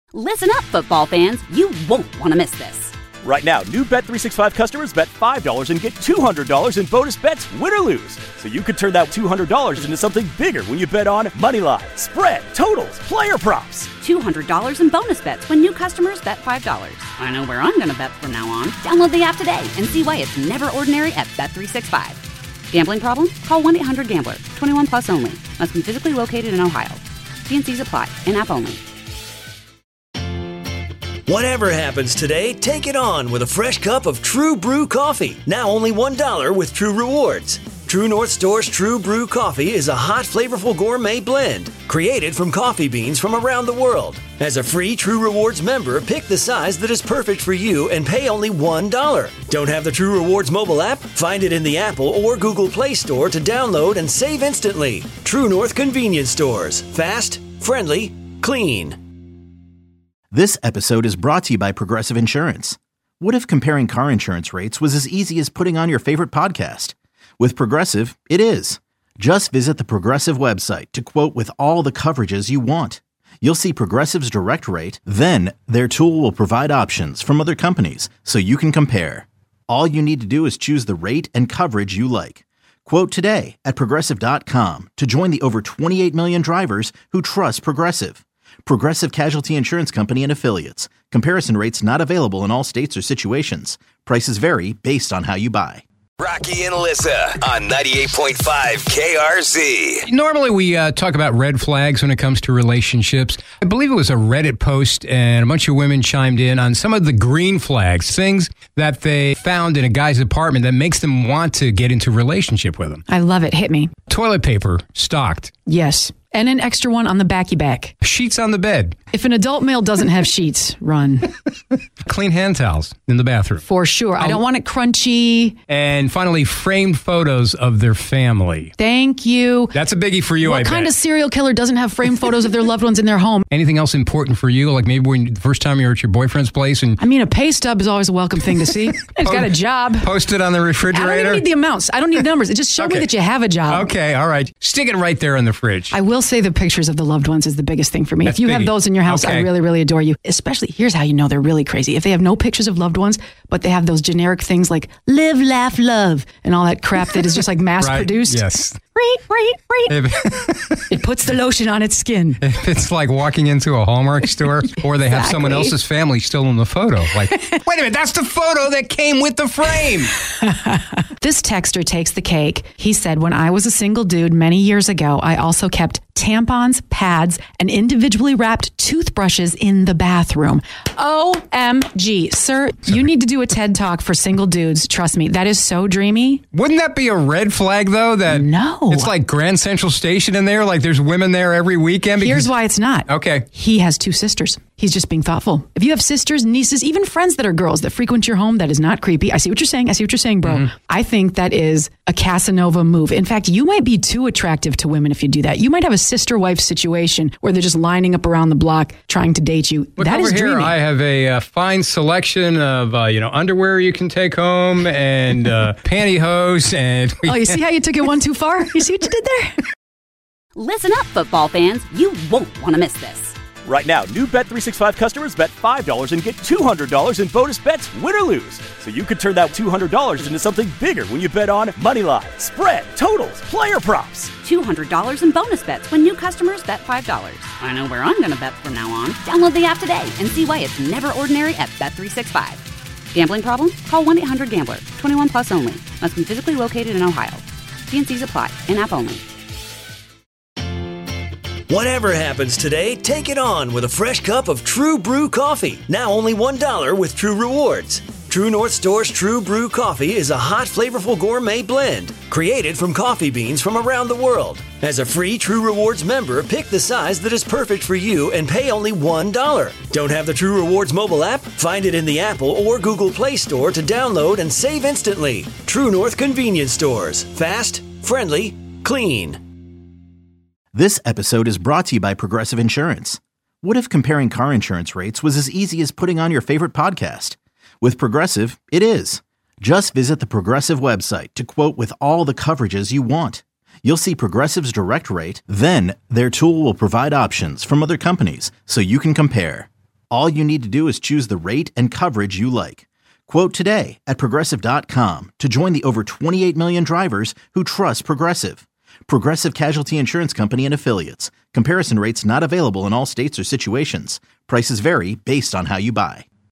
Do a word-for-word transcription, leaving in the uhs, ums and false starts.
Listen up, football fans. You won't want to miss this. Right now, new Bet three sixty-five customers bet five dollars and get two hundred dollars in bonus bets, win or lose. So you could turn that two hundred dollars into something bigger when you bet on moneyline, spread, totals, player props. two hundred dollars in bonus bets when new customers bet five dollars. I know where I'm going to bet from now on. Download the app today and see why it's never ordinary at Bet three sixty-five. Gambling problem? Call one eight hundred gambler. twenty-one plus only. Must be physically located in Ohio. T and C's apply. In-app only. Whatever happens today, take it on with a fresh cup of True Brew coffee. Now only one dollar with True Rewards. True North Store's True Brew coffee is a hot, flavorful gourmet blend created from coffee beans from around the world. As a free True Rewards member, pick the size that is perfect for you and pay only one dollar. Don't have the True Rewards mobile app? Find it in the Apple or Google Play Store to download and save instantly. True North Convenience Stores. Fast, friendly, clean. This episode is brought to you by Progressive Insurance. What if comparing car insurance rates was as easy as putting on your favorite podcast? With Progressive, it is. Just visit the Progressive website to quote with all the coverages you want. You'll see Progressive's direct rate, then their tool will provide options from other companies so you can compare. All you need to do is choose the rate and coverage you like. Quote today at Progressive dot com to join the over twenty-eight million drivers who trust Progressive. Progressive Casualty Insurance Company and Affiliates. Comparison rates not available in all states or situations. Prices vary based on how you buy. Rocky and Alyssa on ninety-eight point five K R Z. Normally we uh, talk about red flags when it comes to relationships. I believe it was a Reddit post and a bunch of women chimed in on some of the green flags, things that they found in a guy's apartment that makes them want to get into a relationship with him. I love it. Hit me. Toilet paper stocked. Yes. And an extra one on the backy back. Sheets on the bed. If an adult male doesn't have sheets, run. Clean hand towels in the bathroom. For sure. I don't want it crunchy. And finally, framed photos of their family. Thank you. That's a biggie for you, what I bet. What kind of serial killer doesn't have framed photos of their loved ones in their home? Anything else important for you? Like maybe when the first time you were at your boyfriend's place and... I mean, a pay stub is always a welcome thing to see. He's got a job. Post it on the refrigerator? I don't even need the amounts. I don't need numbers. It just show okay. me that you have a job. Okay, all right. Stick it right there in the fridge. I will say the pictures of the loved ones is the biggest thing for me. That's if you biggie. have those in your house, okay. I really, really adore you. Especially, here's how you know they're really crazy. If they have no pictures of loved ones, but they have those generic things like live, laugh, love, and all that crap that is just like mass right. produced. Yes. Reet, reet, reet. It puts the lotion on its skin. It's like walking into a Hallmark store or they exactly. have someone else's family still in the photo. Like, wait a minute, that's the photo that came with the frame. This texter takes the cake. He said, when I was a single dude many years ago, I also kept tampons, pads, and individually wrapped toothbrushes in the bathroom. O M G. Sir, Sorry. You need to do a TED Talk for single dudes. Trust me, that is so dreamy. Wouldn't that be a red flag, though? That No. It's like Grand Central Station in there, like there's women there every weekend. Because... Here's why it's not. Okay. He has two sisters. He's just being thoughtful. If you have sisters, nieces, even friends that are girls that frequent your home, that is not creepy. I see what you're saying. I see what you're saying, bro. Mm-hmm. I think that is a Casanova move. In fact, you might be too attractive to women if you do that. You might have a sister-wife situation where they're just lining up around the block trying to date you. Look that over is here. dreamy. I have a uh, fine selection of uh, you know underwear you can take home and uh, pantyhose. And oh, you see how you took it one too far? You see what you did there? Listen up, football fans. You won't want to miss this. Right now, new Bet three sixty-five customers bet five dollars and get two hundred dollars in bonus bets, win or lose. So you could turn that two hundred dollars into something bigger when you bet on moneyline, spread, totals, player props. two hundred dollars in bonus bets when new customers bet five dollars. I know where I'm going to bet from now on. Download the app today and see why it's never ordinary at Bet three sixty-five. Gambling problem? Call one eight hundred gambler. twenty-one plus only. Must be physically located in Ohio. T and C's apply. In-app only. Whatever happens today, take it on with a fresh cup of True Brew coffee. Now only one dollar with True Rewards. True North Store's True Brew coffee is a hot, flavorful gourmet blend created from coffee beans from around the world. As a free True Rewards member, pick the size that is perfect for you and pay only one dollar. Don't have the True Rewards mobile app? Find it in the Apple or Google Play Store to download and save instantly. True North Convenience Stores. Fast, friendly, clean. This episode is brought to you by Progressive Insurance. What if comparing car insurance rates was as easy as putting on your favorite podcast? With Progressive, it is. Just visit the Progressive website to quote with all the coverages you want. You'll see Progressive's direct rate, then their tool will provide options from other companies so you can compare. All you need to do is choose the rate and coverage you like. Quote today at Progressive dot com to join the over twenty-eight million drivers who trust Progressive. Progressive Casualty Insurance Company and Affiliates. Comparison rates not available in all states or situations. Prices vary based on how you buy.